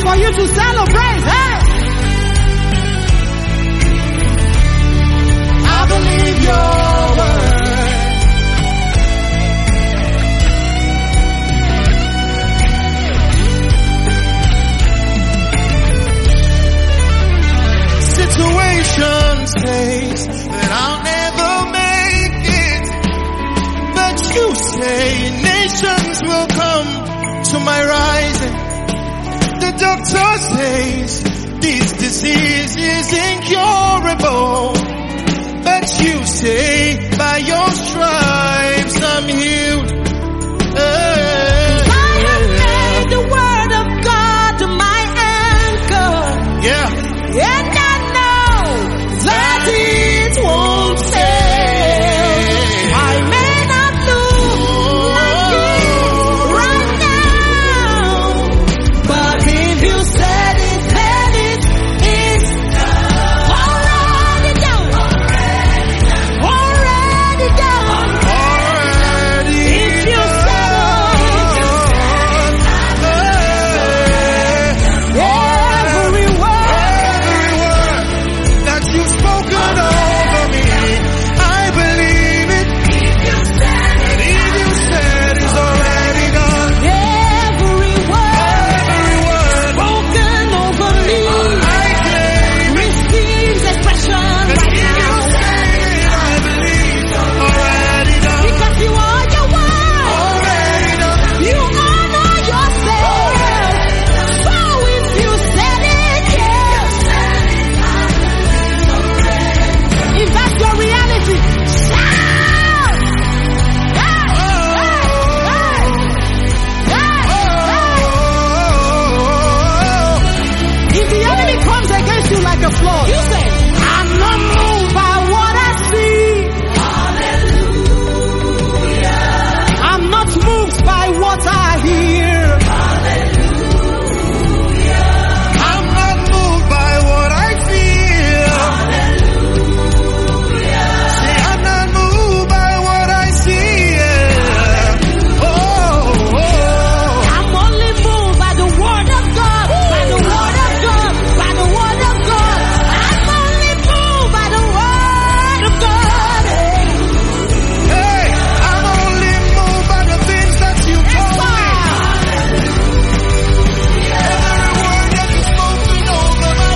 for you to celebrate. Hey! I believe your word. Situation says that I'll never make it, but you say nations will come to my rising. The doctor says this disease is incurable, but you say by your stripes I'm healed. I have made the word of God my anchor. Yeah. And I know that it won't fail. I may not look like it right now, but if you said it, then it is already done. Already done. If you said it, every word that you've spoken over me, I believe it. If you said it's already done. every word spoken over me I claim it. receives expression right If you now. said it, I believe already done. Because you are your word. Already done. You honor yourself. So if you said it, yes. If that's your reality, shout! Hey! If the enemy comes against you like a flood, you say, I'm not moved by what I see. Hallelujah. I'm not moved by what I hear. Hallelujah. I'm not moved by what I feel. Hallelujah. See, I'm not moved by what I see. Yeah. I'm only moved by the word of God. By the word of God. By the word of God. I'm only moved by the word of God. Hey, I'm only moved by the things that you told me. Every word that you've spoken over my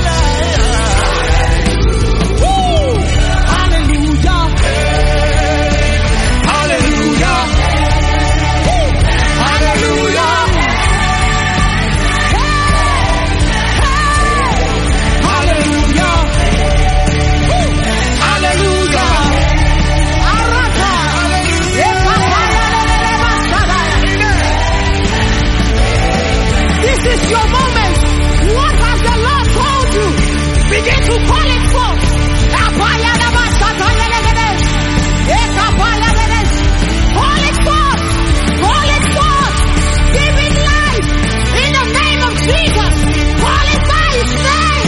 life. Woo! Hallelujah. Hallelujah. Woo! Hallelujah. Hallelujah. Woo! Hallelujah. Arata. This is your moment. What has the Lord told you? Begin to call it forth. Call it forth. Call it forth. Give it life. In the name of Jesus. Call it by his name.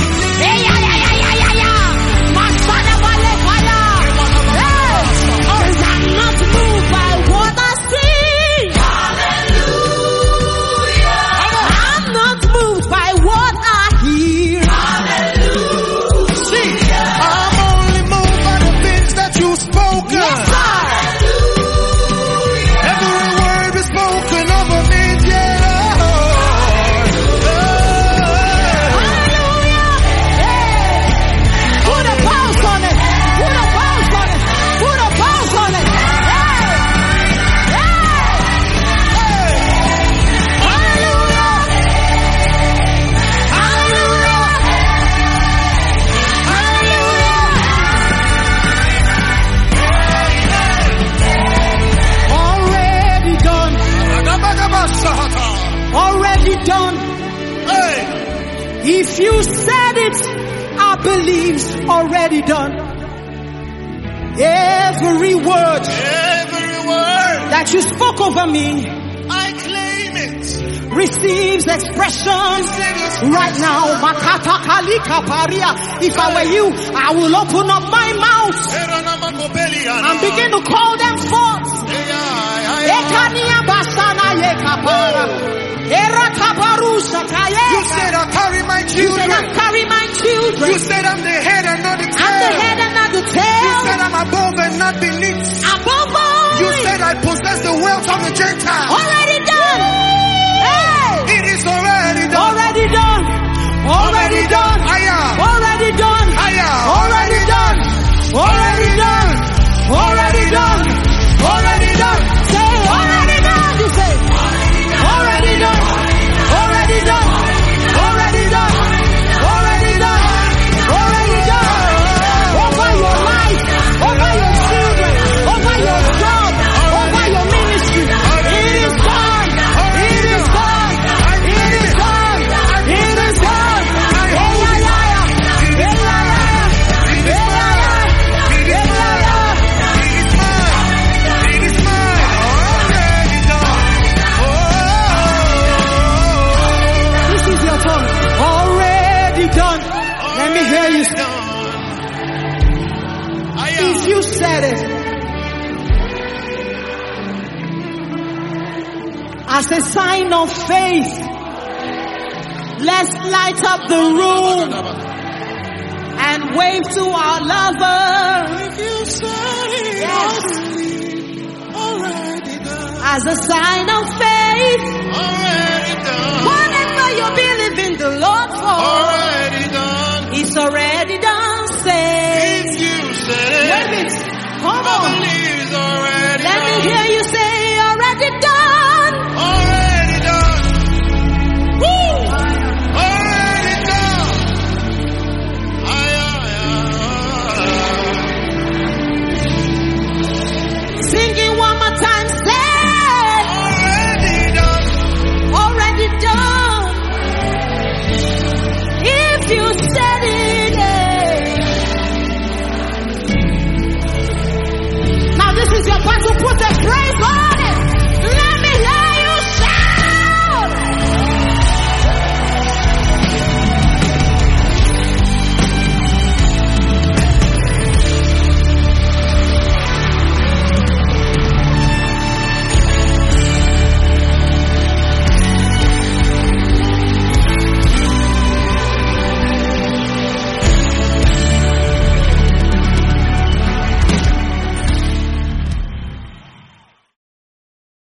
I'm not moved by what I see. Hallelujah. I'm not moved by what I hear. Hallelujah. See, I'm only moved by the things that you've spoken. Yes, sir. Every word is spoken over me, yeah. Hallelujah. Hey. Put a pulse on it. Put a pulse on it. Put a pulse on it. Hey. Hey. Hallelujah. Hallelujah. Hallelujah. Already done. Hey, If you said it, I believe already done. Every word that you spoke over me I claim it. receives expression right now. Makata kalika paria. If I were you, I will open up my mouth and begin to call them forth. Ekania basana yekapara. Era kabaru sataye. You said children. You said I'm the head and not the tail. I'm the head and not the You tail. said I'm above and not beneath. Above all. You said I possess the wealth of the Gentiles. Already done. Hey. It is already done. Already done. Already done. Already done. Already done. Already done. Already done. Already done. Say already done. You say already done. Already done. Already done. Already done. Already done. Over your life, over your children, over your job, over your ministry. It is done. It is done. It is done. It is done. This is your turn. Already done. Let me hear you. If you said it, as a sign of faith, let's light up the room and wave to our lover. If you said it, Yes. already done. As a sign